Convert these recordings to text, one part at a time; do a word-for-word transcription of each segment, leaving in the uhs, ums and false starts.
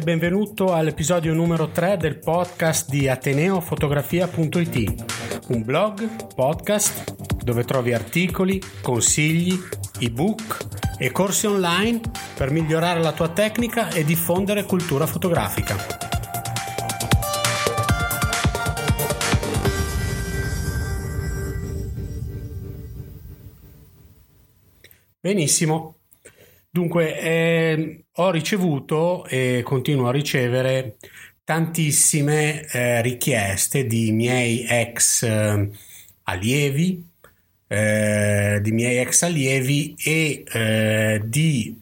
benvenuto all'episodio numero tre del podcast di Ateneo Fotografia punto it, un blog, podcast dove trovi articoli, consigli, ebook e corsi online per migliorare la tua tecnica e diffondere cultura fotografica. Benissimo. Dunque, eh, ho ricevuto e continuo a ricevere tantissime eh, richieste di miei ex eh, allievi, eh, di miei ex allievi e eh, di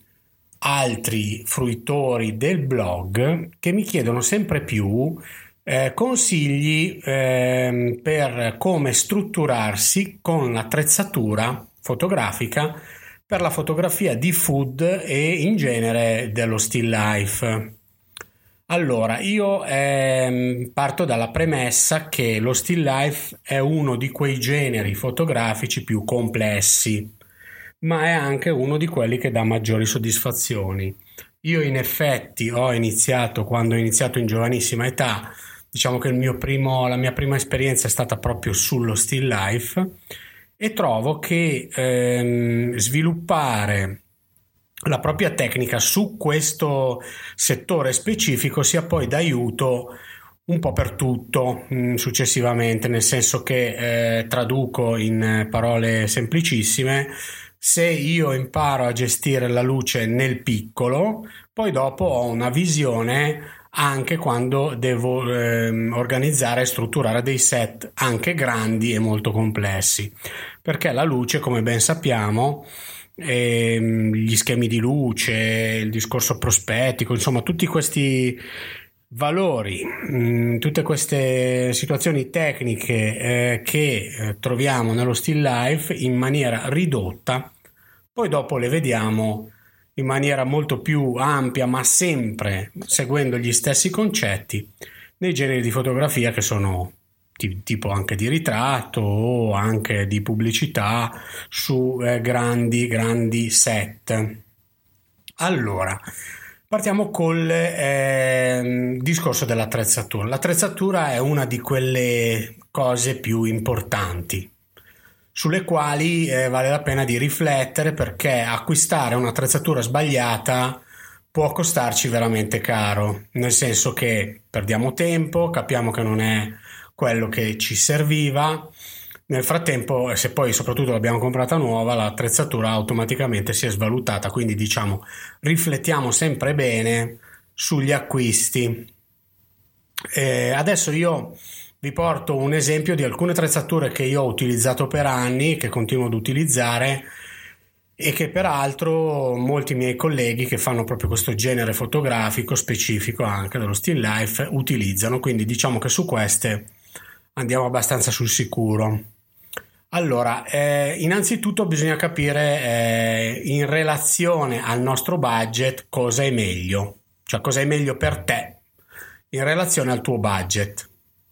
altri fruitori del blog che mi chiedono sempre più eh, consigli eh, per come strutturarsi con l'attrezzatura fotografica per la fotografia di food e in genere dello still life. Allora, io eh, parto dalla premessa che lo still life è uno di quei generi fotografici più complessi, ma è anche uno di quelli che dà maggiori soddisfazioni. Io in effetti ho iniziato, quando ho iniziato in giovanissima età, diciamo che il mio primo, la mia prima esperienza è stata proprio sullo still life, e trovo che ehm, sviluppare la propria tecnica su questo settore specifico sia poi d'aiuto un po' per tutto mh, successivamente, nel senso che eh, traduco in parole semplicissime: se io imparo a gestire la luce nel piccolo, poi dopo ho una visione anche quando devo ehm, organizzare e strutturare dei set anche grandi e molto complessi, perché la luce, come ben sappiamo, ehm, gli schemi di luce, il discorso prospettico, insomma tutti questi valori, mh, tutte queste situazioni tecniche eh, che eh, troviamo nello still life in maniera ridotta, poi dopo le vediamo in maniera molto più ampia, ma sempre seguendo gli stessi concetti nei generi di fotografia che sono t- tipo anche di ritratto o anche di pubblicità su eh, grandi grandi set. Allora, partiamo col eh, discorso dell'attrezzatura. L'attrezzatura è una di quelle cose più importanti sulle quali eh, vale la pena di riflettere, perché acquistare un'attrezzatura sbagliata può costarci veramente caro, nel senso che perdiamo tempo, capiamo che non è quello che ci serviva, nel frattempo, se poi soprattutto l'abbiamo comprata nuova, l'attrezzatura automaticamente si è svalutata, quindi diciamo riflettiamo sempre bene sugli acquisti. Eh, adesso io vi porto un esempio di alcune attrezzature che io ho utilizzato per anni, che continuo ad utilizzare e che peraltro molti miei colleghi che fanno proprio questo genere fotografico specifico anche dello still life utilizzano, quindi diciamo che su queste andiamo abbastanza sul sicuro. Allora, eh, innanzitutto bisogna capire eh, in relazione al nostro budget cosa è meglio, cioè cosa è meglio per te in relazione al tuo budget.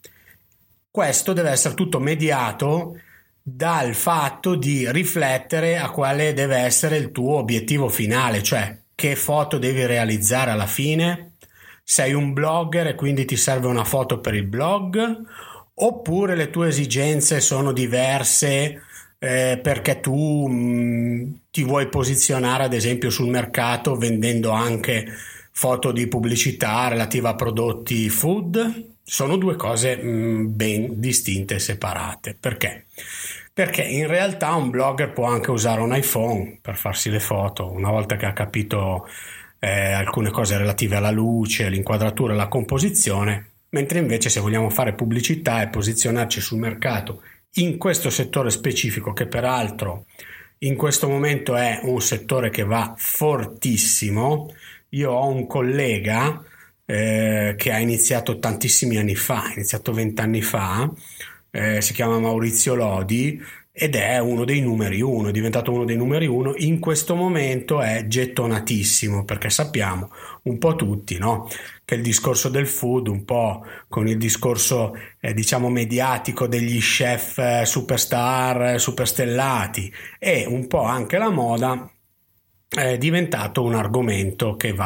Questo deve essere tutto mediato dal fatto di riflettere a quale deve essere il tuo obiettivo finale, cioè che foto devi realizzare alla fine. Sei un blogger e quindi ti serve una foto per il blog, oppure le tue esigenze sono diverse eh, perché tu mh, ti vuoi posizionare ad esempio sul mercato vendendo anche foto di pubblicità relativa a prodotti food. Sono due cose mh, ben distinte e separate. Perché? Perché in realtà un blogger può anche usare un iPhone per farsi le foto, una volta che ha capito eh, alcune cose relative alla luce, l'inquadratura e la composizione, mentre invece se vogliamo fare pubblicità e posizionarci sul mercato in questo settore specifico, che peraltro in questo momento è un settore che va fortissimo. Io ho un collega Eh, che ha iniziato tantissimi anni fa, ha iniziato vent'anni fa, eh, si chiama Maurizio Lodi ed è uno dei numeri uno, è diventato uno dei numeri uno, in questo momento è gettonatissimo, perché sappiamo un po' tutti, no? Che il discorso del food, un po' con il discorso eh, diciamo mediatico degli chef eh, superstar, superstellati e un po' anche la moda, è diventato un argomento che va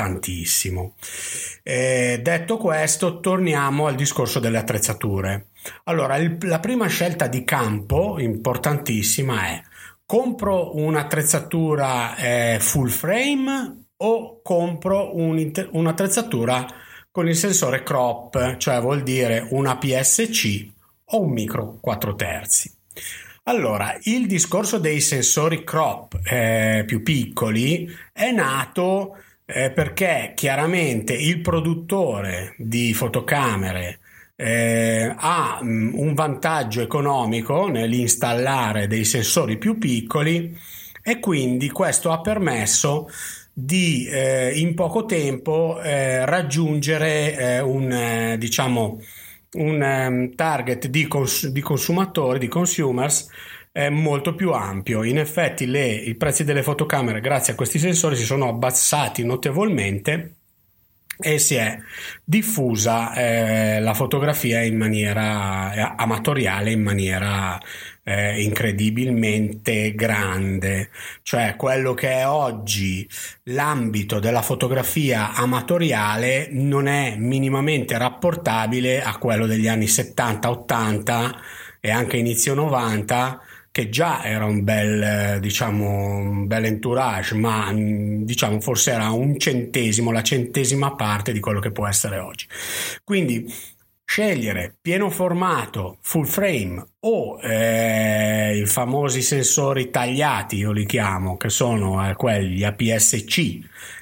tantissimo. Eh, detto questo, torniamo al discorso delle attrezzature. Allora, il, la prima scelta di campo importantissima è: compro un'attrezzatura eh, full frame o compro un, un'attrezzatura con il sensore crop, cioè vuol dire un A P S C o un micro quattro terzi. Allora, il discorso dei sensori crop eh, più piccoli è nato eh, perché chiaramente il produttore di fotocamere eh, ha mh, un vantaggio economico nell'installare dei sensori più piccoli, e quindi questo ha permesso di eh, in poco tempo eh, raggiungere eh, un eh, diciamo un um, target di, cons- di consumatori, di consumers eh, molto più ampio. In effetti le, i prezzi delle fotocamere grazie a questi sensori si sono abbassati notevolmente e si è diffusa eh, la fotografia in maniera eh, amatoriale, in maniera eh, incredibilmente grande. Cioè, quello che è oggi l'ambito della fotografia amatoriale non è minimamente rapportabile a quello degli anni settanta ottanta e anche inizio novanta, che già era un bel, diciamo, un bel entourage, ma diciamo forse era un centesimo, la centesima parte di quello che può essere oggi. Quindi scegliere pieno formato, full frame o eh, i famosi sensori tagliati, io li chiamo, che sono eh, quelli A P S C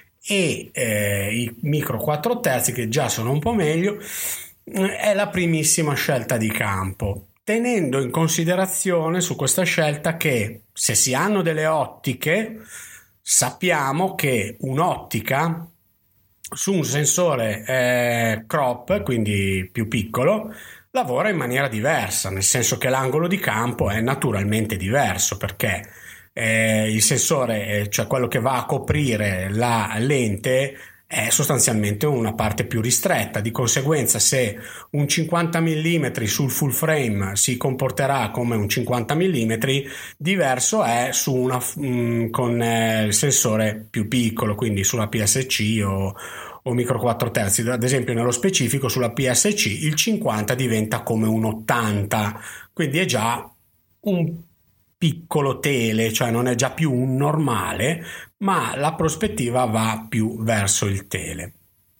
e eh, i micro quattro terzi, che già sono un po' meglio, è la primissima scelta di campo, tenendo in considerazione su questa scelta che se si hanno delle ottiche, sappiamo che un'ottica su un sensore eh, crop, quindi più piccolo, lavora in maniera diversa, nel senso che l'angolo di campo è naturalmente diverso, perché eh, il sensore, cioè quello che va a coprire la lente, è sostanzialmente una parte più ristretta. Di conseguenza, se un cinquanta millimetri sul full frame si comporterà come un cinquanta millimetri, diverso è su una mh, con eh, il sensore più piccolo, quindi sulla P S C o, o micro quattro terzi. Ad esempio, nello specifico sulla P S C il cinquanta diventa come un ottanta, quindi è già un piccolo tele, cioè non è già più un normale, ma la prospettiva va più verso il tele.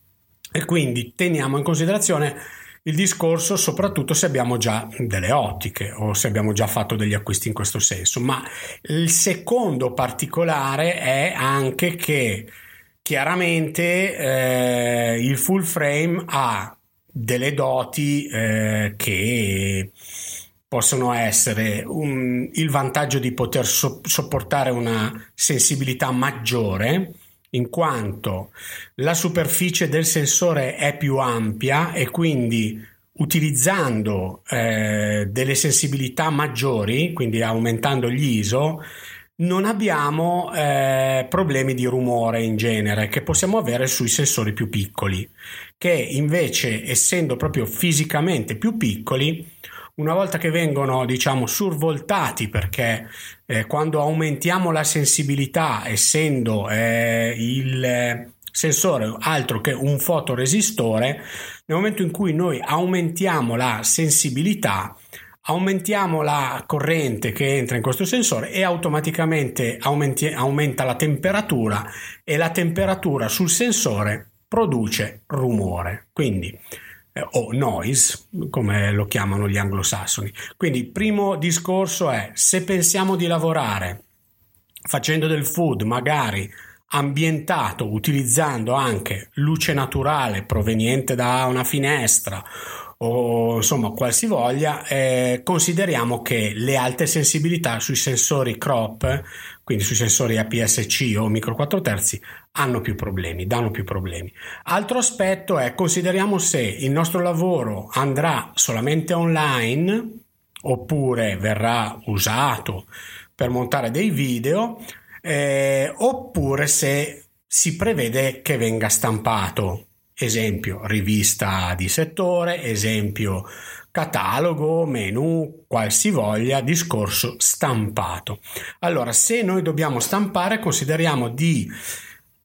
E quindi teniamo in considerazione il discorso soprattutto se abbiamo già delle ottiche o se abbiamo già fatto degli acquisti in questo senso. Ma il secondo particolare è anche che chiaramente eh, il full frame ha delle doti eh, che possono essere un, il vantaggio di poter so, sopportare una sensibilità maggiore, in quanto la superficie del sensore è più ampia e quindi utilizzando eh, delle sensibilità maggiori, quindi aumentando gli I S O, non abbiamo eh, problemi di rumore in genere che possiamo avere sui sensori più piccoli, che invece, essendo proprio fisicamente più piccoli, una volta che vengono, diciamo, survoltati, perché eh, quando aumentiamo la sensibilità, essendo eh, il sensore altro che un fotoresistore, nel momento in cui noi aumentiamo la sensibilità, aumentiamo la corrente che entra in questo sensore e automaticamente aumenti, aumenta la temperatura, e la temperatura sul sensore produce rumore, quindi eh, o noise, come lo chiamano gli anglosassoni. Quindi il primo discorso è: se pensiamo di lavorare facendo del food magari ambientato, utilizzando anche luce naturale proveniente da una finestra o insomma qualsivoglia, eh, consideriamo che le alte sensibilità sui sensori crop, quindi sui sensori A P S C o micro quattro terzi, hanno più problemi, danno più problemi. Altro aspetto è: consideriamo se il nostro lavoro andrà solamente online oppure verrà usato per montare dei video, eh, oppure se si prevede che venga stampato. Esempio rivista di settore, esempio catalogo, menu, qualsivoglia, discorso stampato. Allora, se noi dobbiamo stampare, consideriamo di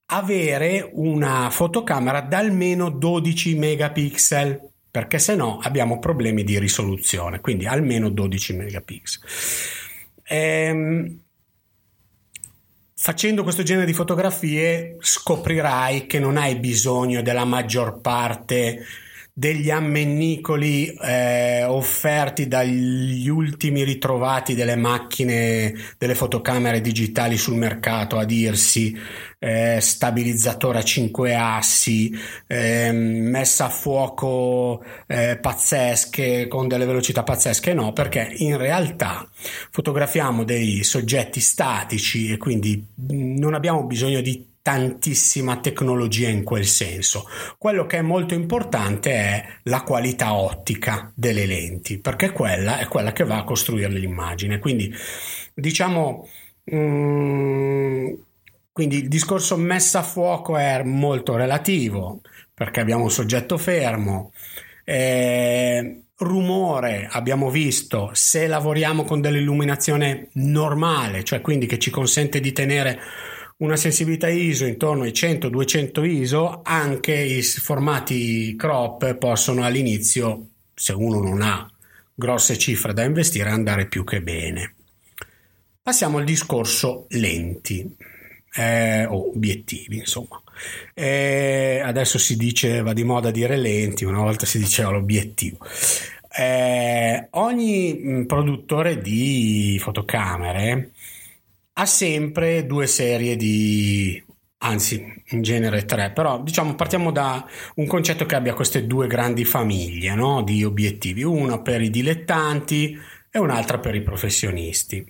avere una fotocamera da almeno dodici megapixel, perché se no abbiamo problemi di risoluzione, quindi almeno dodici megapixel. Ehm, Facendo questo genere di fotografie scoprirai che non hai bisogno della maggior parte degli ammennicoli eh, offerti dagli ultimi ritrovati delle macchine, delle fotocamere digitali sul mercato, a dirsi eh, stabilizzatore a cinque assi, eh, messa a fuoco eh, pazzesche con delle velocità pazzesche. No, perché in realtà fotografiamo dei soggetti statici e quindi non abbiamo bisogno di tantissima tecnologia in quel senso. Quello che è molto importante è la qualità ottica delle lenti, perché quella è quella che va a costruire l'immagine. Quindi diciamo mm, quindi il discorso messa a fuoco è molto relativo, perché abbiamo un soggetto fermo. Eh, rumore, abbiamo visto, se lavoriamo con dell'illuminazione normale, cioè quindi che ci consente di tenere una sensibilità I S O intorno ai cento duecento I S O, anche i formati crop possono all'inizio, se uno non ha grosse cifre da investire, andare più che bene. Passiamo al discorso lenti eh, o obiettivi, insomma. Eh, adesso si dice, va di moda dire lenti, una volta si diceva l'obiettivo. Eh, ogni produttore di fotocamere ha sempre due serie di, anzi in genere tre, però diciamo partiamo da un concetto che abbia queste due grandi famiglie, no, di obiettivi, una per i dilettanti e un'altra per i professionisti.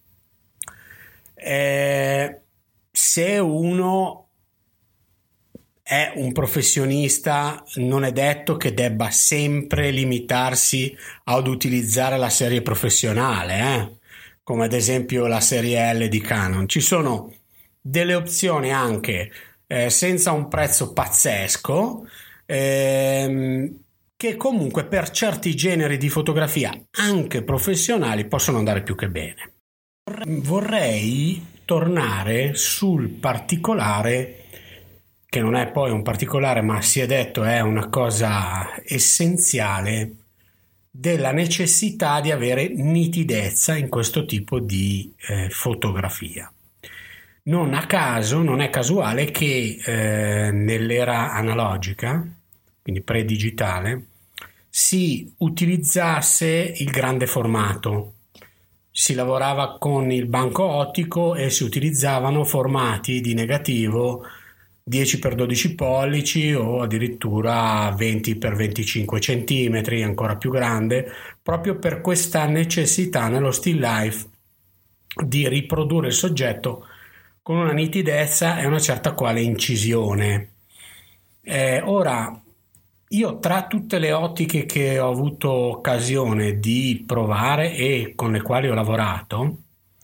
Eh, se uno è un professionista, non è detto che debba sempre limitarsi ad utilizzare la serie professionale, eh? come ad esempio la serie L di Canon. Ci sono delle opzioni anche eh, senza un prezzo pazzesco, ehm, che comunque per certi generi di fotografia, anche professionali, possono andare più che bene. Vorrei tornare sul particolare, che non è poi un particolare, ma si è detto è una cosa essenziale, della necessità di avere nitidezza in questo tipo di eh, fotografia. Non a caso, non è casuale che eh, nell'era analogica, quindi pre-digitale, si utilizzasse il grande formato. Si lavorava con il banco ottico e si utilizzavano formati di negativo dieci per dodici pollici o addirittura venti per venticinque centimetri, ancora più grande, proprio per questa necessità nello still life di riprodurre il soggetto con una nitidezza e una certa quale incisione. Eh, ora, io tra tutte le ottiche che ho avuto occasione di provare e con le quali ho lavorato,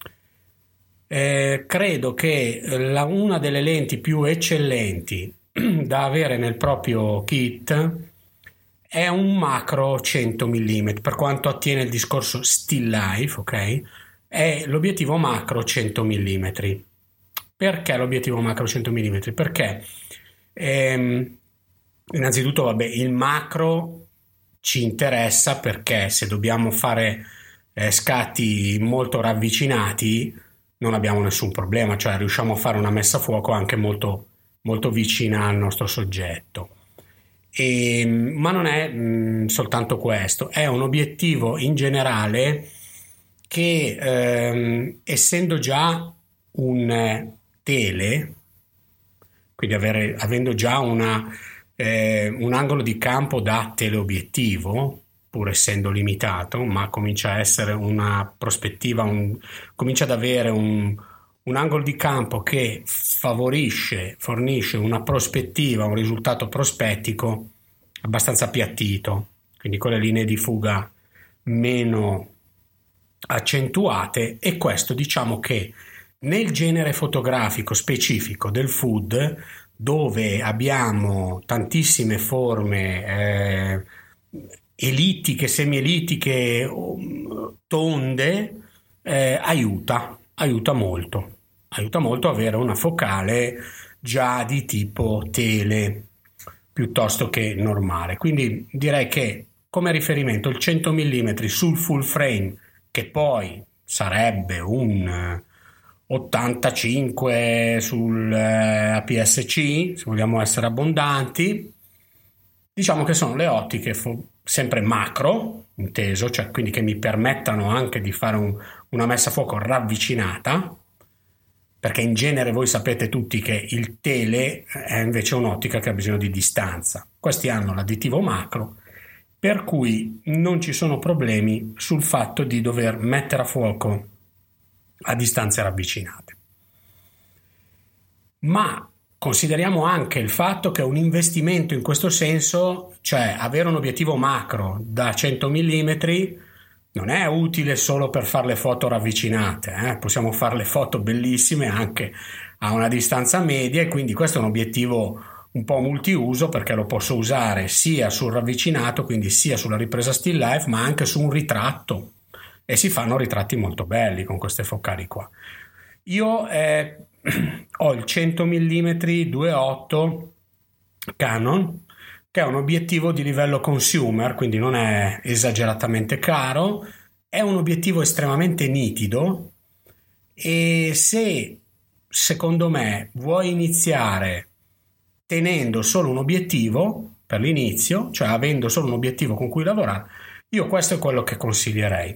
Eh, credo che la, una delle lenti più eccellenti da avere nel proprio kit è un macro cento millimetri, per quanto attiene il discorso still life, ok? È l'obiettivo macro cento millimetri. Perché l'obiettivo macro cento millimetri? Perché ehm, innanzitutto, vabbè, il macro ci interessa perché se dobbiamo fare eh, scatti molto ravvicinati non abbiamo nessun problema, cioè riusciamo a fare una messa a fuoco anche molto, molto vicina al nostro soggetto. E, ma non è mh, soltanto questo, è un obiettivo in generale che ehm, essendo già un eh, tele, quindi avere, avendo già una, eh, un angolo di campo da teleobiettivo, pur essendo limitato, ma comincia a essere una prospettiva, un, comincia ad avere un, un angolo di campo che favorisce, fornisce una prospettiva, un risultato prospettico abbastanza appiattito, quindi con le linee di fuga meno accentuate, e questo diciamo che nel genere fotografico specifico del food, dove abbiamo tantissime forme eh, ellittiche, semiellittiche, tonde, eh, aiuta, aiuta molto, aiuta molto avere una focale già di tipo tele piuttosto che normale. Quindi direi che come riferimento il cento millimetri sul full frame, che poi sarebbe un ottantacinque sul A P S C, se vogliamo essere abbondanti, diciamo che sono le ottiche fo- sempre macro, inteso, cioè quindi che mi permettano anche di fare un, una messa a fuoco ravvicinata, perché in genere voi sapete tutti che il tele è invece un'ottica che ha bisogno di distanza. Questi hanno l'additivo macro, per cui non ci sono problemi sul fatto di dover mettere a fuoco a distanze ravvicinate. Ma consideriamo anche il fatto che un investimento in questo senso, cioè avere un obiettivo macro da cento millimetri, non è utile solo per fare le foto ravvicinate, eh? Possiamo fare le foto bellissime anche a una distanza media, e quindi questo è un obiettivo un po' multiuso, perché lo posso usare sia sul ravvicinato, quindi sia sulla ripresa still life, ma anche su un ritratto, e si fanno ritratti molto belli con queste focali qua. Io eh, ho il cento millimetri due virgola otto Canon, che è un obiettivo di livello consumer, quindi non è esageratamente caro, è un obiettivo estremamente nitido, e se secondo me vuoi iniziare tenendo solo un obiettivo per l'inizio, cioè avendo solo un obiettivo con cui lavorare, io questo è quello che consiglierei.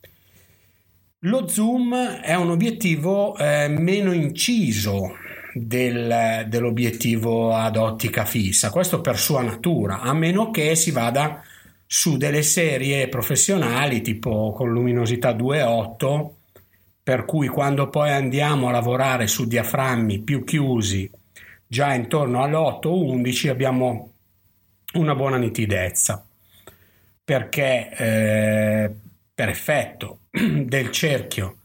Lo zoom è un obiettivo eh, meno inciso del, dell'obiettivo ad ottica fissa, questo per sua natura, a meno che si vada su delle serie professionali tipo con luminosità due virgola otto, per cui quando poi andiamo a lavorare su diaframmi più chiusi, già intorno all'otto undici, abbiamo una buona nitidezza, perché eh, per effetto del cerchio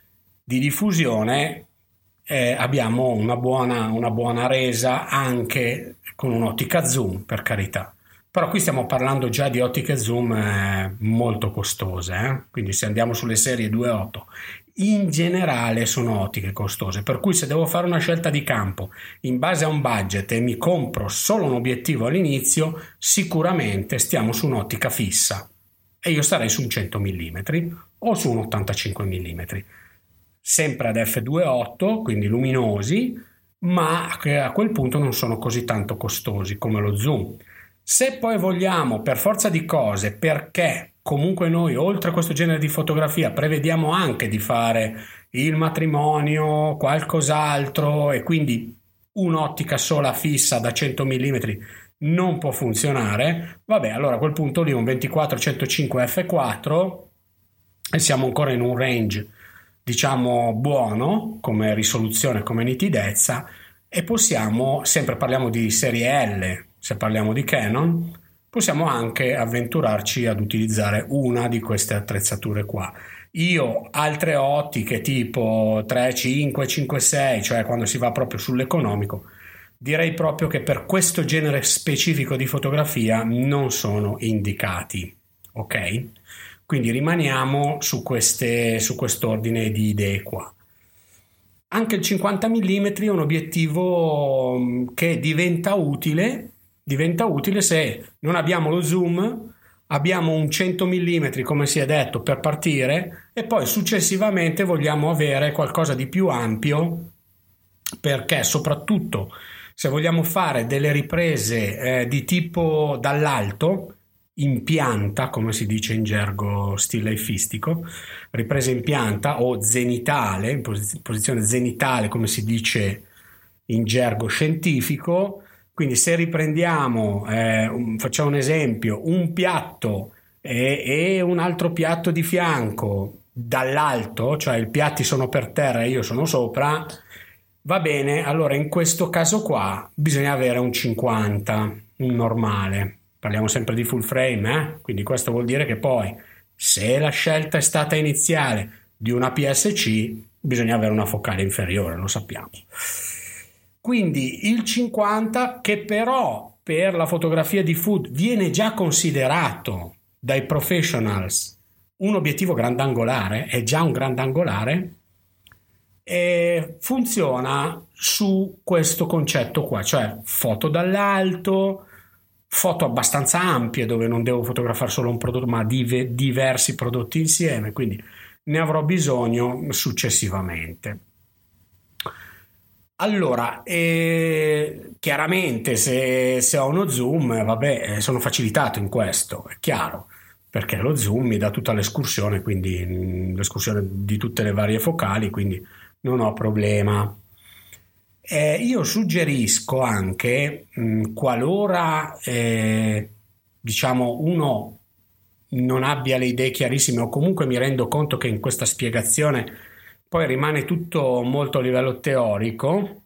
di diffusione eh, abbiamo una buona, una buona resa anche con un'ottica zoom, per carità. Però qui stiamo parlando già di ottiche zoom eh, molto costose, eh? Quindi se andiamo sulle serie due virgola otto, in generale sono ottiche costose, per cui se devo fare una scelta di campo in base a un budget e mi compro solo un obiettivo all'inizio, sicuramente stiamo su un'ottica fissa, e io starei su un cento millimetri o su un ottantacinque millimetri, sempre ad effe due virgola otto, quindi luminosi, ma che a quel punto non sono così tanto costosi come lo zoom. Se poi vogliamo, per forza di cose, perché comunque noi oltre a questo genere di fotografia prevediamo anche di fare il matrimonio, qualcos'altro, e quindi un'ottica sola fissa da cento millimetri non può funzionare, vabbè, allora a quel punto lì un ventiquattro centocinque effe quattro, e siamo ancora in un range diciamo buono come risoluzione, come nitidezza, e possiamo, sempre parliamo di serie L, se parliamo di Canon, possiamo anche avventurarci ad utilizzare una di queste attrezzature qua. Io altre ottiche tipo tre cinque cinque sei, cioè quando si va proprio sull'economico, direi proprio che per questo genere specifico di fotografia non sono indicati, ok? Quindi rimaniamo su queste, su quest'ordine di idee qua. Anche il cinquanta millimetri è un obiettivo che diventa utile, diventa utile se non abbiamo lo zoom, abbiamo un cento millimetri come si è detto per partire, e poi successivamente vogliamo avere qualcosa di più ampio, perché soprattutto se vogliamo fare delle riprese eh, di tipo dall'alto, in pianta, come si dice in gergo stilliffistico, ripresa in pianta o zenitale, in posizione zenitale come si dice in gergo scientifico. Quindi se riprendiamo, eh, un, facciamo un esempio, un piatto e, e un altro piatto di fianco dall'alto, cioè i piatti sono per terra e io sono sopra, va bene, allora in questo caso qua bisogna avere un cinquanta, un normale. Parliamo sempre di full frame, eh? Quindi questo vuol dire che poi, se la scelta è stata iniziale di una A P S C, bisogna avere una focale inferiore, lo sappiamo. Quindi il cinquanta, che però per la fotografia di food viene già considerato dai professionals un obiettivo grandangolare, è già un grandangolare, E funziona su questo concetto qua, cioè foto dall'alto, foto abbastanza ampie dove non devo fotografare solo un prodotto ma dive, diversi prodotti insieme, quindi ne avrò bisogno successivamente. Allora, eh, chiaramente se, se ho uno zoom, vabbè, eh, sono facilitato in questo, è chiaro, perché lo zoom mi dà tutta l'escursione, quindi mh, l'escursione di tutte le varie focali, quindi non ho problema. Eh, io suggerisco anche, mh, qualora eh, diciamo uno non abbia le idee chiarissime o comunque mi rendo conto che in questa spiegazione poi rimane tutto molto a livello teorico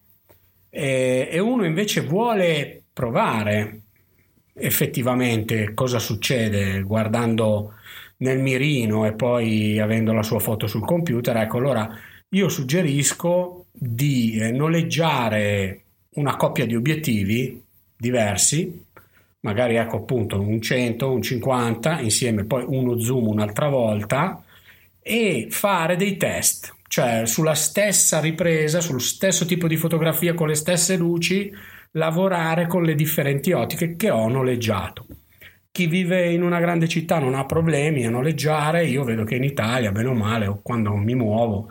eh, e uno invece vuole provare effettivamente cosa succede guardando nel mirino e poi avendo la sua foto sul computer, ecco, allora io suggerisco di eh, noleggiare una coppia di obiettivi diversi, magari ecco appunto un cento, un cinquanta, insieme poi uno zoom un'altra volta e fare dei test, cioè sulla stessa ripresa, sul stesso tipo di fotografia con le stesse luci, lavorare con le differenti ottiche che ho noleggiato. Chi vive in una grande città non ha problemi a noleggiare, io vedo che in Italia, bene o male, o quando mi muovo,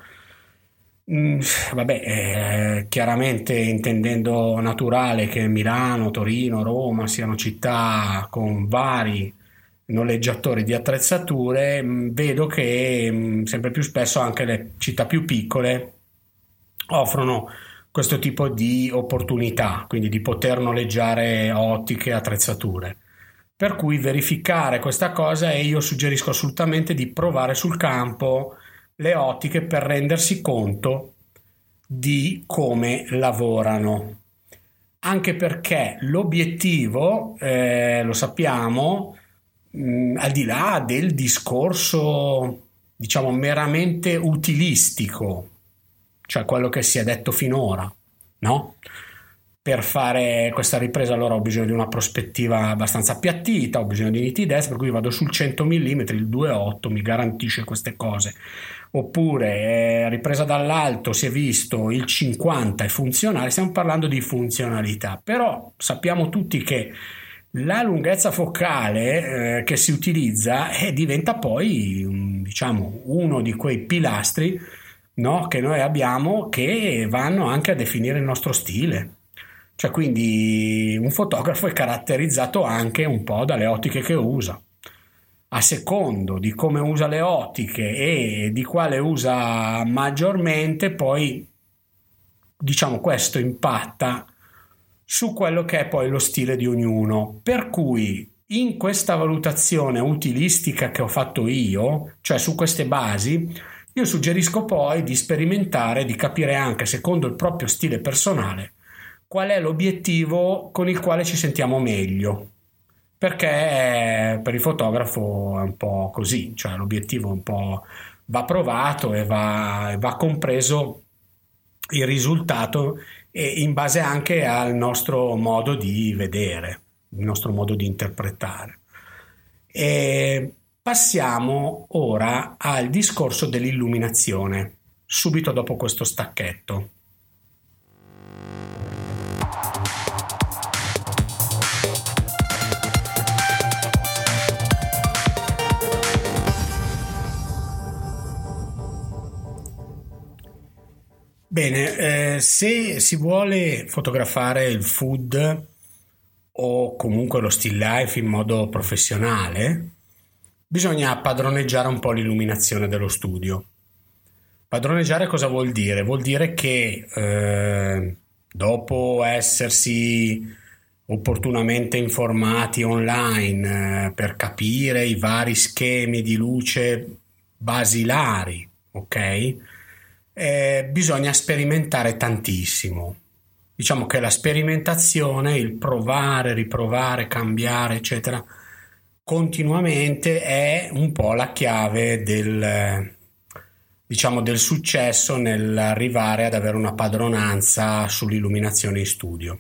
Mm, vabbè, eh, chiaramente intendendo naturale che Milano, Torino, Roma siano città con vari noleggiatori di attrezzature, mm, vedo che mm, sempre più spesso anche le città più piccole offrono questo tipo di opportunità, quindi di poter noleggiare ottiche e attrezzature. Per cui verificare questa cosa e io suggerisco assolutamente di provare sul campo le ottiche per rendersi conto di come lavorano. Anche perché l'obiettivo, eh, lo sappiamo, mh, al di là del discorso, diciamo, meramente utilistico, cioè quello che si è detto finora, no? Per fare questa ripresa allora ho bisogno di una prospettiva abbastanza appiattita, ho bisogno di nitidezza, per cui vado sul cento millimetri, il due virgola otto mi garantisce queste cose. Oppure eh, ripresa dall'alto si è visto il cinquanta è funzionale, stiamo parlando di funzionalità, però sappiamo tutti che la lunghezza focale eh, che si utilizza eh, diventa poi um, diciamo uno di quei pilastri, no, che noi abbiamo che vanno anche a definire il nostro stile. Cioè, quindi un fotografo è caratterizzato anche un po' dalle ottiche che usa. A secondo di come usa le ottiche e di quale usa maggiormente, poi diciamo questo impatta su quello che è poi lo stile di ognuno. Per cui in questa valutazione utilistica che ho fatto io, cioè su queste basi, io suggerisco poi di sperimentare, di capire anche secondo il proprio stile personale qual è l'obiettivo con il quale ci sentiamo meglio, perché per il fotografo è un po' così, cioè l'obiettivo un po' va provato e va, va compreso il risultato e in base anche al nostro modo di vedere, il nostro modo di interpretare. E passiamo ora al discorso dell'illuminazione, subito dopo questo stacchetto. Bene, eh, se si vuole fotografare il food o comunque lo still life in modo professionale, bisogna padroneggiare un po' l'illuminazione dello studio. Padroneggiare cosa vuol dire? Vuol dire che eh, dopo essersi opportunamente informati online eh, per capire i vari schemi di luce basilari, ok? Eh, bisogna sperimentare tantissimo. Diciamo che la sperimentazione, il provare, riprovare, cambiare, eccetera, continuamente è un po' la chiave del, diciamo, del successo nell'arrivare ad avere una padronanza sull'illuminazione in studio.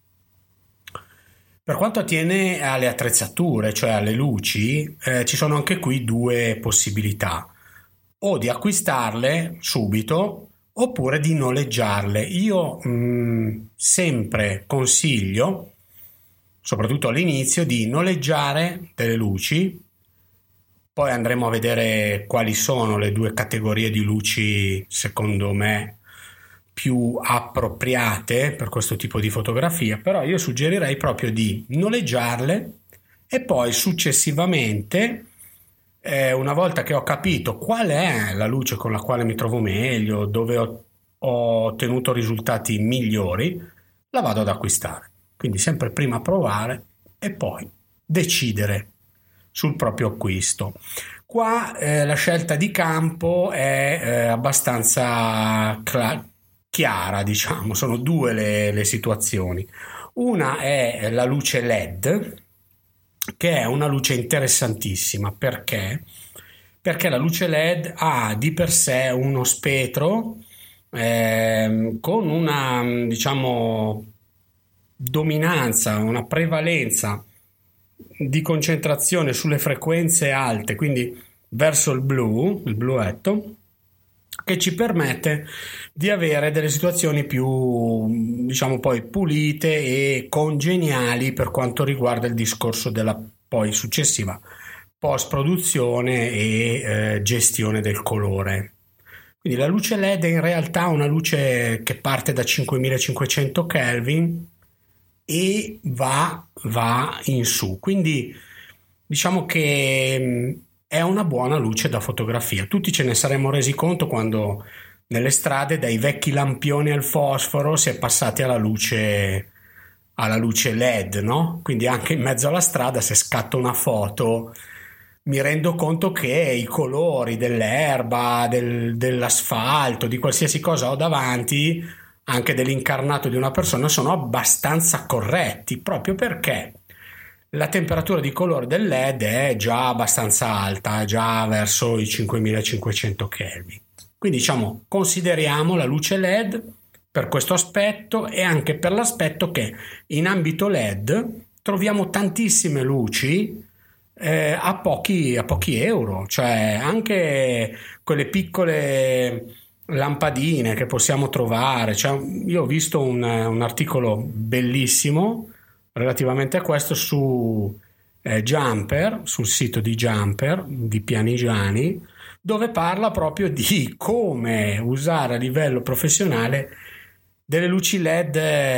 Per quanto attiene alle attrezzature, cioè alle luci, eh, ci sono anche qui due possibilità: o di acquistarle subito oppure di noleggiarle. Io mh, sempre consiglio, soprattutto all'inizio, di noleggiare delle luci. Poi andremo a vedere quali sono le due categorie di luci, secondo me, più appropriate per questo tipo di fotografia, però io suggerirei proprio di noleggiarle e poi successivamente, eh, una volta che ho capito qual è la luce con la quale mi trovo meglio, dove ho, ho ottenuto risultati migliori, la vado ad acquistare. Quindi sempre prima provare e poi decidere sul proprio acquisto. Qua eh, la scelta di campo è eh, abbastanza cla- chiara, diciamo, sono due le, le situazioni. Una è la luce L E D, che è una luce interessantissima. Perché? Perché la luce L E D ha di per sé uno spettro eh, con una, diciamo, dominanza, una prevalenza di concentrazione sulle frequenze alte, quindi verso il blu, il bluetto, che ci permette di avere delle situazioni più, diciamo, poi pulite e congeniali per quanto riguarda il discorso della poi successiva post-produzione e eh, gestione del colore. Quindi la luce L E D è in realtà una luce che parte da cinquemilacinquecento Kelvin e va, va in su, quindi diciamo che è una buona luce da fotografia. Tutti ce ne saremmo resi conto quando nelle strade dai vecchi lampioni al fosforo si è passati alla luce alla luce L E D, no? Quindi anche in mezzo alla strada, se scatto una foto, mi rendo conto che i colori dell'erba, del, dell'asfalto, di qualsiasi cosa ho davanti, anche dell'incarnato di una persona, sono abbastanza corretti, proprio perché la temperatura di colore del L E D è già abbastanza alta, già verso i cinquemilacinquecento Kelvin. Quindi diciamo, consideriamo la luce L E D per questo aspetto e anche per l'aspetto che in ambito L E D troviamo tantissime luci eh, a pochi, a pochi euro, cioè anche quelle piccole lampadine che possiamo trovare. Cioè, io ho visto un, un articolo bellissimo relativamente a questo su eh, Jumper, sul sito di Jumper di Pianigiani, dove parla proprio di come usare a livello professionale delle luci L E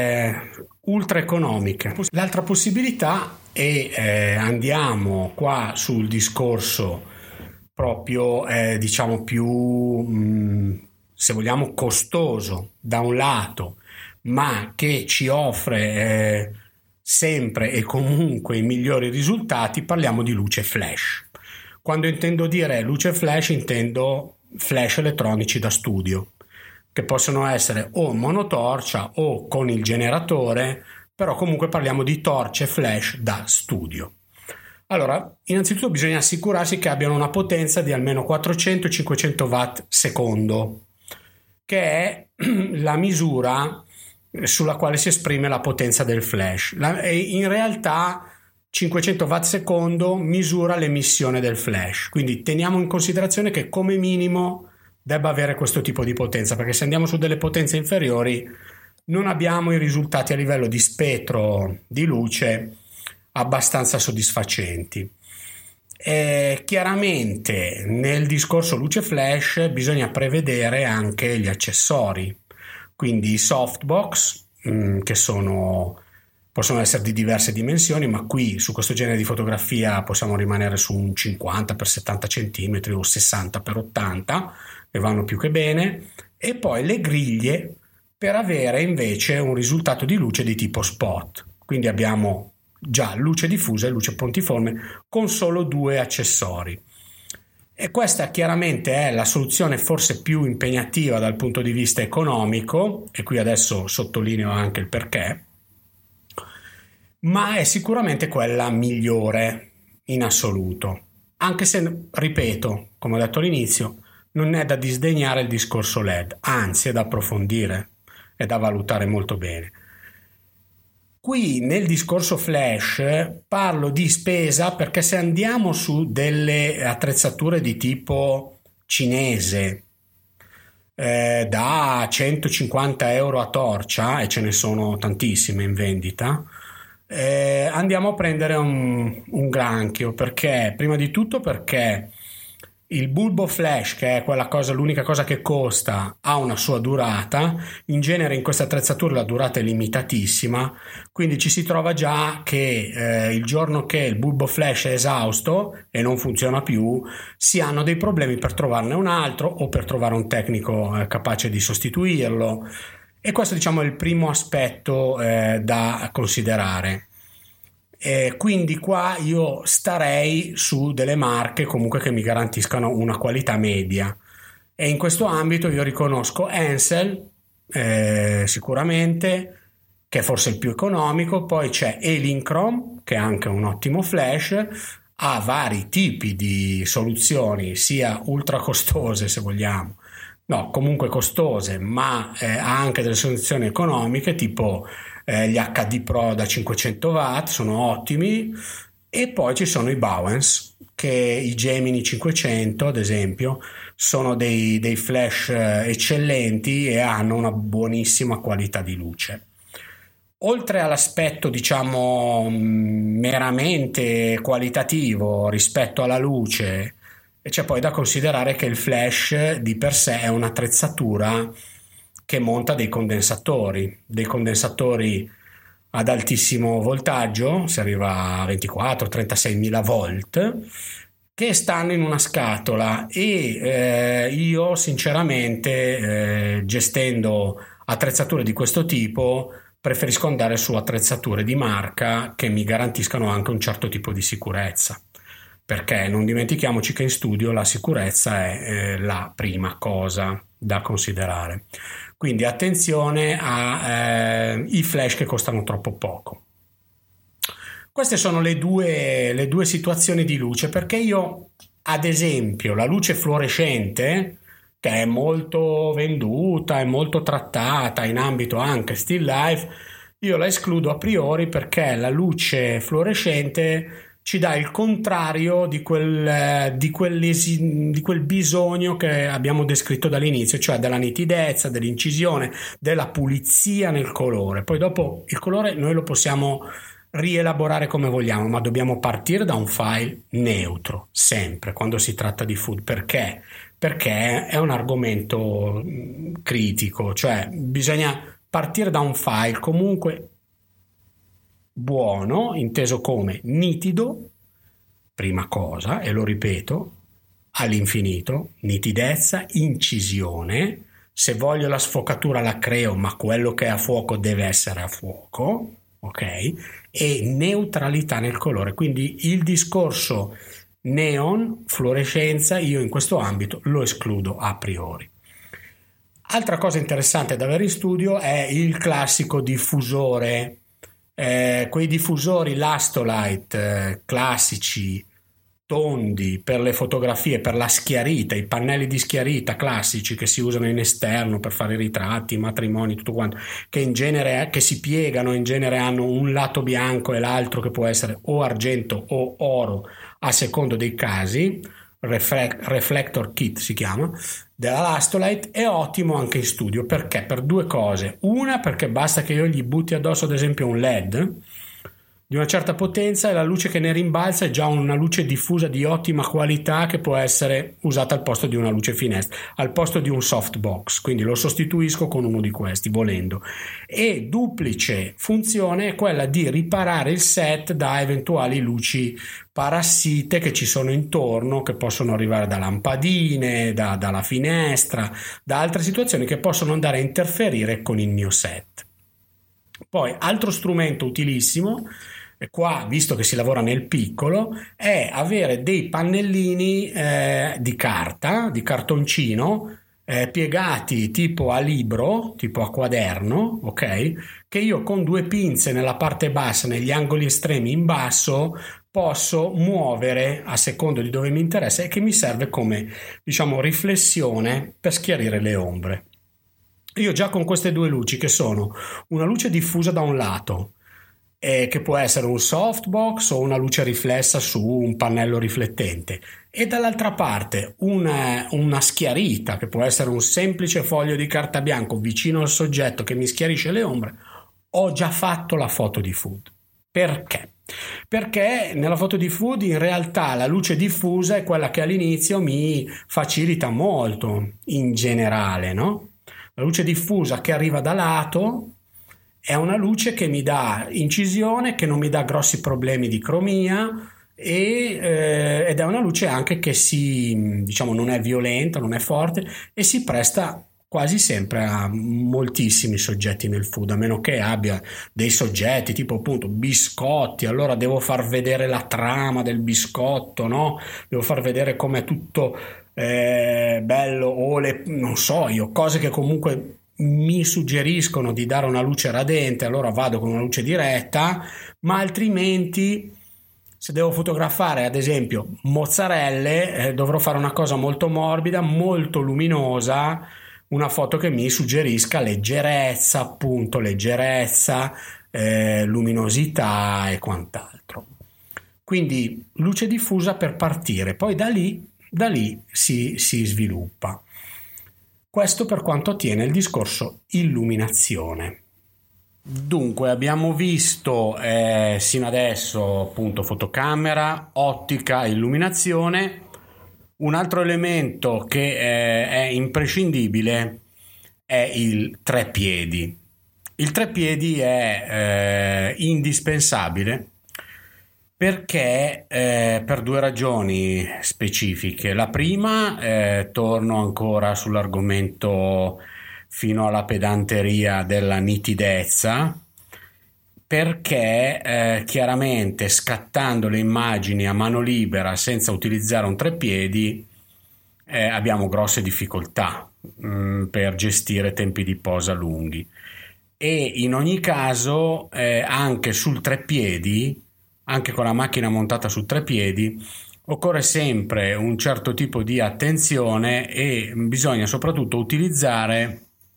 D ultra economiche. L'altra possibilità è eh, andiamo qua sul discorso proprio eh, diciamo più mh, se vogliamo costoso da un lato, ma che ci offre eh, sempre e comunque i migliori risultati. Parliamo di luce flash. Quando intendo dire luce flash intendo flash elettronici da studio, che possono essere o monotorcia o con il generatore, però comunque parliamo di torce flash da studio. Allora, innanzitutto bisogna assicurarsi che abbiano una potenza di almeno quattrocento cinquecento watt secondo, che è la misura sulla quale si esprime la potenza del flash. La, in realtà cinquecento watt secondo misura l'emissione del flash, quindi teniamo in considerazione che come minimo debba avere questo tipo di potenza, perché se andiamo su delle potenze inferiori non abbiamo i risultati a livello di spettro di luce abbastanza soddisfacenti. E chiaramente nel discorso luce flash bisogna prevedere anche gli accessori, quindi i softbox mh, che sono possono essere di diverse dimensioni, ma qui su questo genere di fotografia possiamo rimanere su un cinquanta per settanta centimetri o sessanta per ottanta, che vanno più che bene, e poi le griglie per avere invece un risultato di luce di tipo spot. Quindi abbiamo già luce diffusa e luce pontiforme con solo due accessori. E questa chiaramente è la soluzione forse più impegnativa dal punto di vista economico, e qui adesso sottolineo anche il perché, ma è sicuramente quella migliore in assoluto, anche se, ripeto, come ho detto all'inizio, non è da disdegnare il discorso L E D, anzi è da approfondire, è da valutare molto bene. Qui nel discorso flash parlo di spesa perché se andiamo su delle attrezzature di tipo cinese eh, da centocinquanta euro a torcia, e ce ne sono tantissime in vendita. Eh, andiamo a prendere un, un granchio, perché prima di tutto perché il bulbo flash, che è quella cosa, l'unica cosa che costa, ha una sua durata. In genere in queste attrezzature la durata è limitatissima, quindi ci si trova già che eh, il giorno che il bulbo flash è esausto e non funziona più, si hanno dei problemi per trovarne un altro o per trovare un tecnico eh, capace di sostituirlo. E questo, diciamo, è il primo aspetto eh, da considerare. Eh, quindi qua io starei su delle marche comunque che mi garantiscano una qualità media, e in questo ambito io riconosco Ansel eh, sicuramente, che è forse il più economico. Poi c'è Elinchrom, che è anche un ottimo flash, ha vari tipi di soluzioni, sia ultra costose se vogliamo, no, comunque costose, ma eh, ha anche delle soluzioni economiche, tipo eh, gli acca di Pro da cinquecento watt, sono ottimi. E poi ci sono i Bowens, che i Gemini cinquecento ad esempio sono dei, dei flash eh, eccellenti e hanno una buonissima qualità di luce. Oltre all'aspetto, diciamo, meramente qualitativo rispetto alla luce, c'è poi da considerare che il flash di per sé è un'attrezzatura che monta dei condensatori, dei condensatori ad altissimo voltaggio, si arriva a ventiquattro trentasei mila volt, che stanno in una scatola. E eh, io sinceramente eh, gestendo attrezzature di questo tipo preferisco andare su attrezzature di marca che mi garantiscano anche un certo tipo di sicurezza, perché non dimentichiamoci che in studio la sicurezza è eh, la prima cosa da considerare. Quindi attenzione ai eh, flash che costano troppo poco. Queste sono le due, le due situazioni di luce, perché io, ad esempio, la luce fluorescente, che è molto venduta, è molto trattata in ambito anche still life, io la escludo a priori, perché la luce fluorescente ci dà il contrario di quel, di, di quel bisogno che abbiamo descritto dall'inizio, cioè della nitidezza, dell'incisione, della pulizia nel colore. Poi dopo il colore noi lo possiamo rielaborare come vogliamo, ma dobbiamo partire da un file neutro, sempre, quando si tratta di food. Perché? Perché è un argomento critico, cioè bisogna partire da un file comunque buono, inteso come nitido, prima cosa, e lo ripeto all'infinito: nitidezza, incisione. Se voglio la sfocatura la creo, ma quello che è a fuoco deve essere a fuoco, ok? E neutralità nel colore. Quindi il discorso neon, fluorescenza, io in questo ambito lo escludo a priori. Altra cosa interessante da avere in studio è il classico diffusore. Eh, quei diffusori Lastolite eh, classici, tondi, per le fotografie, per la schiarita, i pannelli di schiarita classici che si usano in esterno per fare i ritratti, i matrimoni, tutto quanto, che in genere che si piegano, in genere hanno un lato bianco e l'altro che può essere o argento o oro a secondo dei casi. Reflect, reflector kit si chiama, della Lastolite. È ottimo anche in studio. Perché? Per due cose. Una, perché basta che io gli butti addosso ad esempio un led di una certa potenza e la luce che ne rimbalza è già una luce diffusa di ottima qualità, che può essere usata al posto di una luce finestra, al posto di un softbox, quindi lo sostituisco con uno di questi volendo. E duplice funzione è quella di riparare il set da eventuali luci parassite che ci sono intorno, che possono arrivare da lampadine, da, dalla finestra, da altre situazioni che possono andare a interferire con il mio set. Poi altro strumento utilissimo, e qua visto che si lavora nel piccolo, è avere dei pannellini eh, di carta, di cartoncino, eh, piegati tipo a libro, tipo a quaderno, ok? Che io con due pinze nella parte bassa, negli angoli estremi in basso, posso muovere a secondo di dove mi interessa, e che mi serve come, diciamo, riflessione per schiarire le ombre. Io già con queste due luci, che sono una luce diffusa da un lato eh, che può essere un softbox o una luce riflessa su un pannello riflettente, e dall'altra parte una, una schiarita che può essere un semplice foglio di carta bianco vicino al soggetto che mi schiarisce le ombre, ho già fatto la foto di food. Perché? Perché nella foto di food in realtà la luce diffusa è quella che all'inizio mi facilita molto in generale, no? La luce diffusa che arriva da lato è una luce che mi dà incisione, che non mi dà grossi problemi di cromia, e, eh, ed è una luce anche che si, diciamo, non è violenta, non è forte e si presta quasi sempre a moltissimi soggetti nel food, a meno che abbia dei soggetti tipo appunto biscotti, allora devo far vedere la trama del biscotto, no? Devo far vedere com'è tutto eh, bello, o le, non so io, cose che comunque mi suggeriscono di dare una luce radente, allora vado con una luce diretta, ma altrimenti se devo fotografare ad esempio mozzarelle eh, dovrò fare una cosa molto morbida, molto luminosa, una foto che mi suggerisca leggerezza, appunto leggerezza, eh, luminosità e quant'altro. Quindi luce diffusa per partire, poi da lì, da lì si, si sviluppa. Questo per quanto attiene il discorso illuminazione. Dunque abbiamo visto eh, sino adesso appunto fotocamera, ottica, illuminazione. Un altro elemento che eh, è imprescindibile è il treppiedi. Il treppiedi è eh, indispensabile perché eh, per due ragioni specifiche. La prima, eh, torno ancora sull'argomento fino alla pedanteria della nitidezza, perché eh, chiaramente scattando le immagini a mano libera senza utilizzare un treppiedi eh, abbiamo grosse difficoltà mh, per gestire tempi di posa lunghi, e in ogni caso eh, anche sul treppiedi, anche con la macchina montata su treppiedi, occorre sempre un certo tipo di attenzione e bisogna soprattutto utilizzare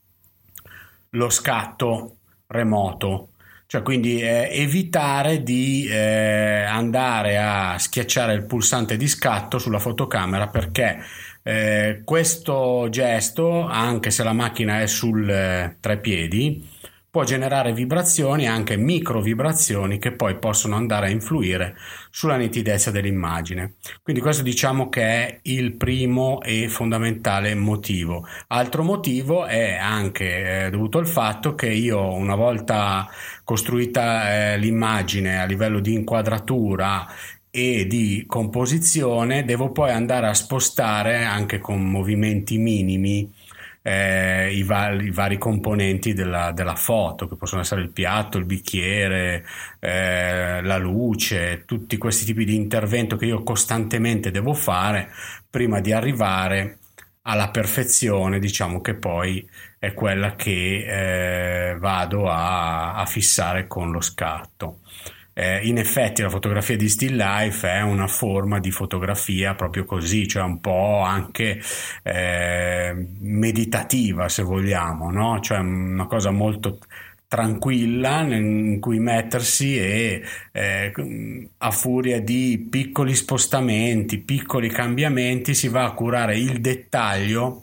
lo scatto remoto, cioè quindi eh, evitare di eh, andare a schiacciare il pulsante di scatto sulla fotocamera, perché eh, questo gesto, anche se la macchina è sul eh, treppiedi, può generare vibrazioni, anche micro vibrazioni, che poi possono andare a influire sulla nitidezza dell'immagine. Quindi questo diciamo che è il primo e fondamentale motivo. Altro motivo è anche eh, dovuto al fatto che io, una volta costruita eh, l'immagine a livello di inquadratura e di composizione, devo poi andare a spostare anche con movimenti minimi Eh, i, vari, i vari componenti della, della foto, che possono essere il piatto, il bicchiere, eh, la luce, tutti questi tipi di intervento che io costantemente devo fare prima di arrivare alla perfezione, diciamo, che poi è quella che eh, vado a, a fissare con lo scatto. Eh, in effetti la fotografia di still life è una forma di fotografia proprio così, cioè un po' anche eh, meditativa, se vogliamo, no? Cioè una cosa molto tranquilla in cui mettersi e eh, a furia di piccoli spostamenti, piccoli cambiamenti si va a curare il dettaglio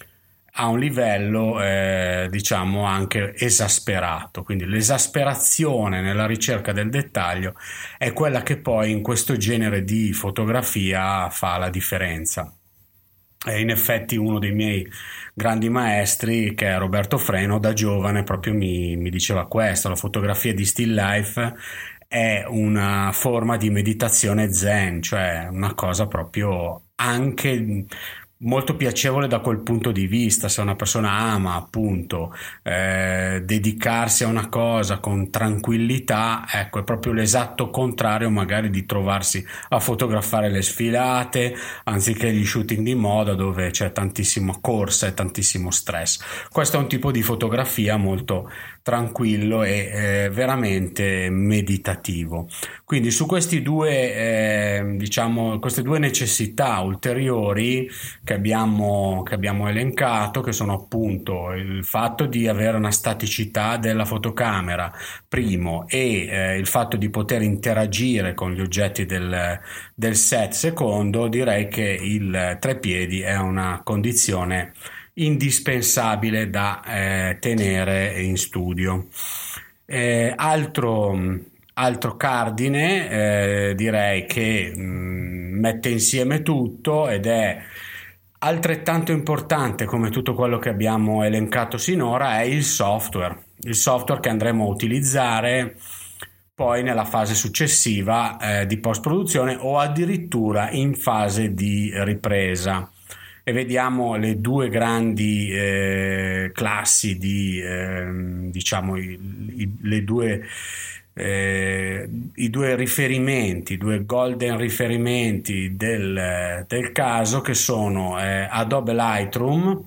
a un livello eh, diciamo anche esasperato. Quindi l'esasperazione nella ricerca del dettaglio è quella che poi in questo genere di fotografia fa la differenza. E in effetti uno dei miei grandi maestri, che è Roberto Freno, da giovane proprio mi, mi diceva questo: la fotografia di still life è una forma di meditazione zen, cioè una cosa proprio anche molto piacevole da quel punto di vista. Se una persona ama appunto eh, dedicarsi a una cosa con tranquillità, ecco, è proprio l'esatto contrario magari di trovarsi a fotografare le sfilate anziché gli shooting di moda, dove c'è tantissima corsa e tantissimo stress. Questo è un tipo di fotografia molto tranquillo e eh, veramente meditativo. Quindi su questi due, eh, diciamo, queste due necessità ulteriori che abbiamo, che abbiamo elencato, che sono appunto il fatto di avere una staticità della fotocamera, primo, e eh, il fatto di poter interagire con gli oggetti del, del set, secondo, direi che il treppiedi è una condizione indispensabile da eh, tenere in studio. Eh, altro, altro cardine, eh, direi che mh, mette insieme tutto ed è altrettanto importante come tutto quello che abbiamo elencato sinora, è il software. Il software che andremo a utilizzare poi nella fase successiva eh, di post-produzione o addirittura in fase di ripresa. E vediamo le due grandi eh, classi di eh, diciamo i, i, le due eh, i due riferimenti, i due golden riferimenti del, del caso, che sono eh, Adobe Lightroom,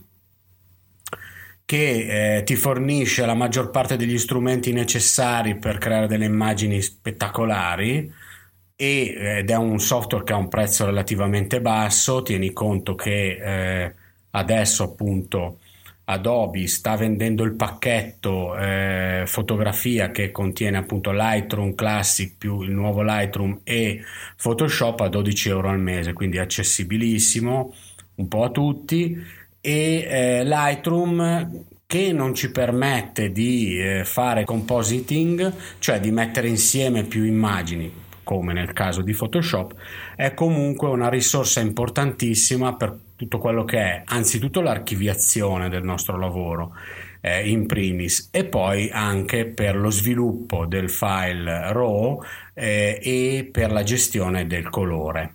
che eh, ti fornisce la maggior parte degli strumenti necessari per creare delle immagini spettacolari, e, ed è un software che ha un prezzo relativamente basso. Tieni conto che eh, adesso appunto Adobe sta vendendo il pacchetto eh, fotografia che contiene appunto Lightroom Classic più il nuovo Lightroom e Photoshop a dodici euro al mese, quindi è accessibilissimo un po' a tutti. E eh, Lightroom, che non ci permette di eh, fare compositing, cioè di mettere insieme più immagini come nel caso di Photoshop, è comunque una risorsa importantissima per tutto quello che è anzitutto l'archiviazione del nostro lavoro eh, in primis, e poi anche per lo sviluppo del file RAW eh, e per la gestione del colore.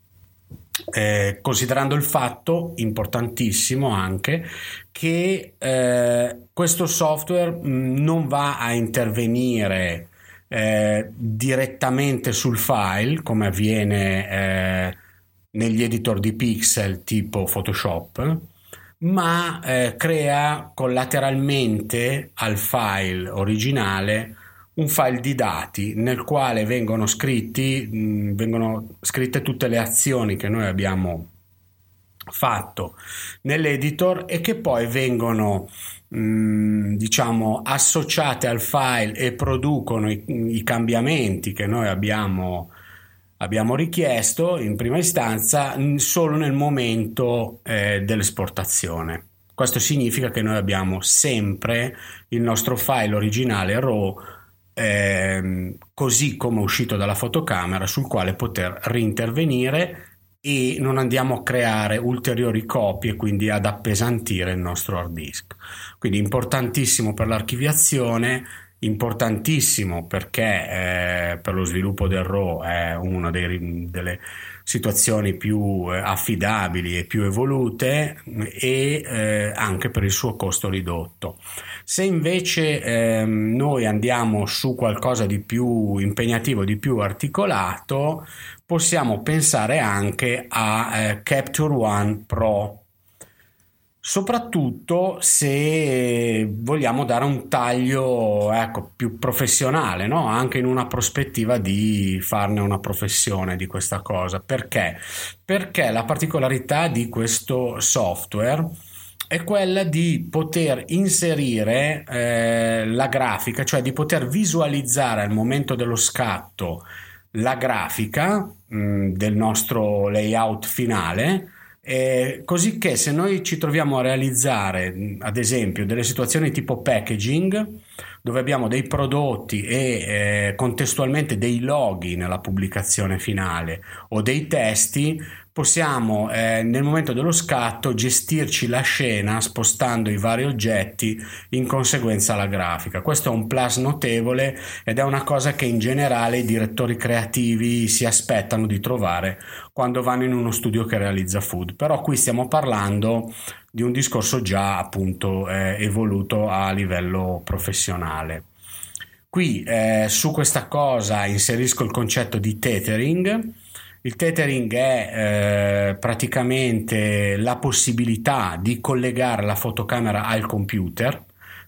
Eh, considerando il fatto importantissimo anche che eh, questo software mh, non va a intervenire eh, direttamente sul file come avviene eh, negli editor di pixel tipo Photoshop, ma eh, crea collateralmente al file originale un file di dati nel quale vengono scritti mh, vengono scritte tutte le azioni che noi abbiamo fatto nell'editor e che poi vengono mh, diciamo associate al file e producono i, i cambiamenti che noi abbiamo abbiamo richiesto in prima istanza solo nel momento eh, dell'esportazione. Questo significa che noi abbiamo sempre il nostro file originale RAW eh, così come uscito dalla fotocamera, sul quale poter reintervenire, e non andiamo a creare ulteriori copie, quindi ad appesantire il nostro hard disk. Quindi importantissimo per l'archiviazione, importantissimo perché eh, per lo sviluppo del RAW è una dei, delle situazioni più eh, affidabili e più evolute, e eh, anche per il suo costo ridotto. Se invece eh, noi andiamo su qualcosa di più impegnativo, di più articolato, possiamo pensare anche a eh, Capture One Pro, soprattutto se vogliamo dare un taglio ecco, più professionale, no? Anche in una prospettiva di farne una professione di questa cosa. Perché? Perché la particolarità di questo software è quella di poter inserire eh, la grafica, cioè di poter visualizzare al momento dello scatto la grafica mh, del nostro layout finale, eh, così che se noi ci troviamo a realizzare ad esempio delle situazioni tipo packaging, dove abbiamo dei prodotti e eh, contestualmente dei loghi nella pubblicazione finale o dei testi, possiamo eh, nel momento dello scatto gestirci la scena spostando i vari oggetti in conseguenza alla grafica. Questo è un plus notevole ed è una cosa che in generale i direttori creativi si aspettano di trovare quando vanno in uno studio che realizza food. Però qui stiamo parlando di un discorso già appunto eh, evoluto a livello professionale. Qui eh, su questa cosa inserisco il concetto di tethering. Il tethering è eh, praticamente la possibilità di collegare la fotocamera al computer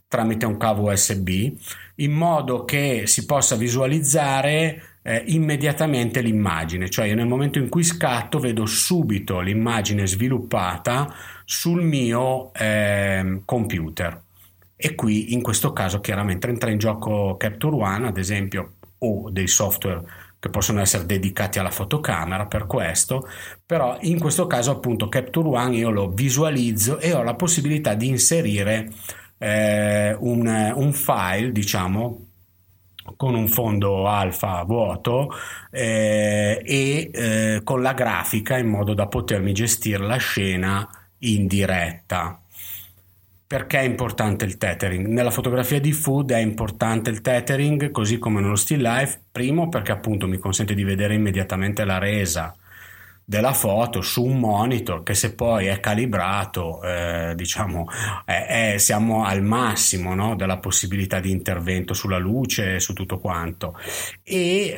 tramite un cavo U S B, in modo che si possa visualizzare eh, immediatamente l'immagine. Cioè io nel momento in cui scatto vedo subito l'immagine sviluppata sul mio eh, computer. E qui in questo caso chiaramente entra in gioco Capture One, ad esempio, o dei software che possono essere dedicati alla fotocamera per questo, però in questo caso appunto Capture One io lo visualizzo e ho la possibilità di inserire eh, un, un file, diciamo, con un fondo alfa vuoto eh, e eh, con la grafica, in modo da potermi gestire la scena in diretta. Perché è importante il tethering? Nella fotografia di food è importante il tethering, così come nello still life. Primo, perché appunto mi consente di vedere immediatamente la resa della foto su un monitor, che se poi è calibrato eh, diciamo è, è, siamo al massimo, no, della possibilità di intervento sulla luce e su tutto quanto, e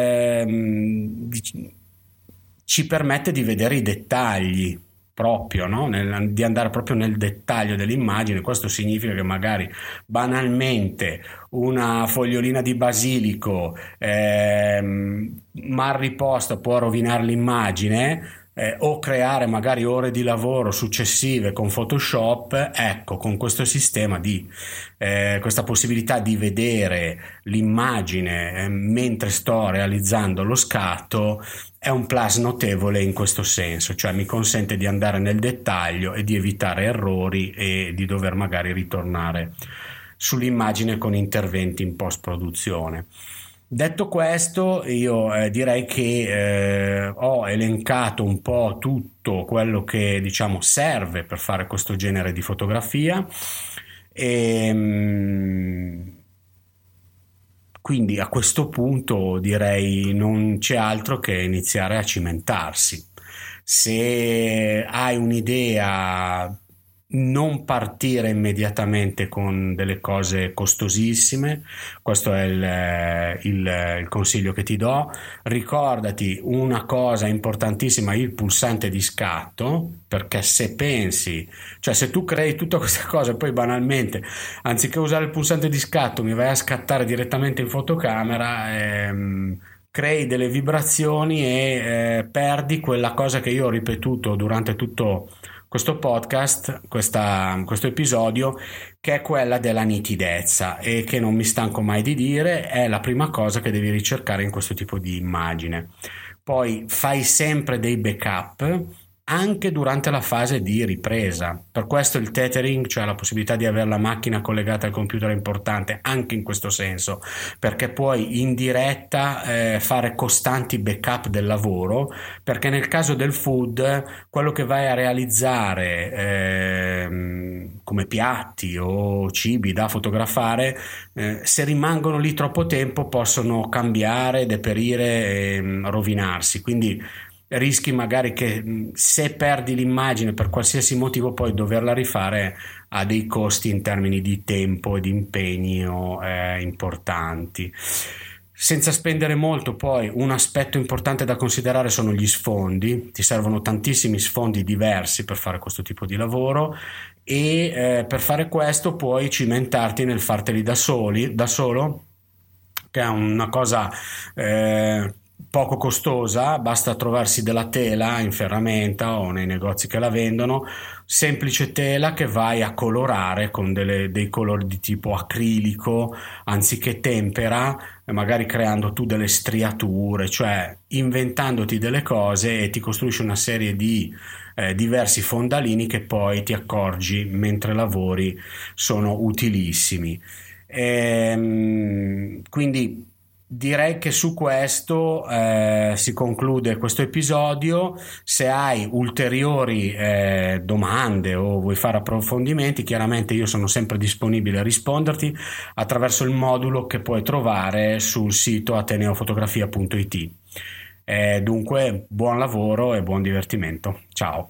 ehm, ci permette di vedere i dettagli proprio, no? Nel, di andare proprio nel dettaglio dell'immagine. Questo significa che magari banalmente una fogliolina di basilico ehm, mal riposta può rovinare l'immagine, eh, o creare magari ore di lavoro successive con Photoshop. Ecco, con questo sistema di eh, questa possibilità di vedere l'immagine eh, mentre sto realizzando lo scatto è un plus notevole in questo senso, cioè mi consente di andare nel dettaglio e di evitare errori e di dover magari ritornare sull'immagine con interventi in post produzione. Detto questo, io eh, direi che eh, ho elencato un po' tutto quello che diciamo serve per fare questo genere di fotografia, e mh, quindi a questo punto direi non c'è altro che iniziare a cimentarsi. Se hai un'idea, non partire immediatamente con delle cose costosissime. Questo è il, il, il consiglio che ti do. Ricordati una cosa importantissima: il pulsante di scatto, perché se pensi, cioè se tu crei tutta questa cosa e poi banalmente anziché usare il pulsante di scatto mi vai a scattare direttamente in fotocamera, ehm, crei delle vibrazioni e eh, perdi quella cosa che io ho ripetuto durante tutto questo podcast, questa, questo episodio, che è quella della nitidezza, e che non mi stanco mai di dire, è la prima cosa che devi ricercare in questo tipo di immagine. Poi fai sempre dei backup anche durante la fase di ripresa. Per questo il tethering, cioè la possibilità di avere la macchina collegata al computer, è importante anche in questo senso, perché puoi in diretta eh, fare costanti backup del lavoro, perché nel caso del food quello che vai a realizzare eh, come piatti o cibi da fotografare, eh, se rimangono lì troppo tempo possono cambiare, deperire e mh, rovinarsi. Quindi rischi magari che se perdi l'immagine per qualsiasi motivo poi doverla rifare ha dei costi in termini di tempo e di impegno eh, importanti. Senza spendere molto, poi un aspetto importante da considerare sono gli sfondi. Ti servono tantissimi sfondi diversi per fare questo tipo di lavoro, e eh, per fare questo puoi cimentarti nel farteli da soli, da solo, che è una cosa eh, poco costosa. Basta trovarsi della tela in ferramenta o nei negozi che la vendono, semplice tela che vai a colorare con delle, dei colori di tipo acrilico anziché tempera, magari creando tu delle striature, cioè inventandoti delle cose, e ti costruisci una serie di eh, diversi fondalini che poi ti accorgi mentre lavori sono utilissimi. Ehm, quindi direi che su questo eh, si conclude questo episodio. Se hai ulteriori eh, domande o vuoi fare approfondimenti, chiaramente io sono sempre disponibile a risponderti attraverso il modulo che puoi trovare sul sito ateneofotografia punto it. Eh, dunque, buon lavoro e buon divertimento. Ciao.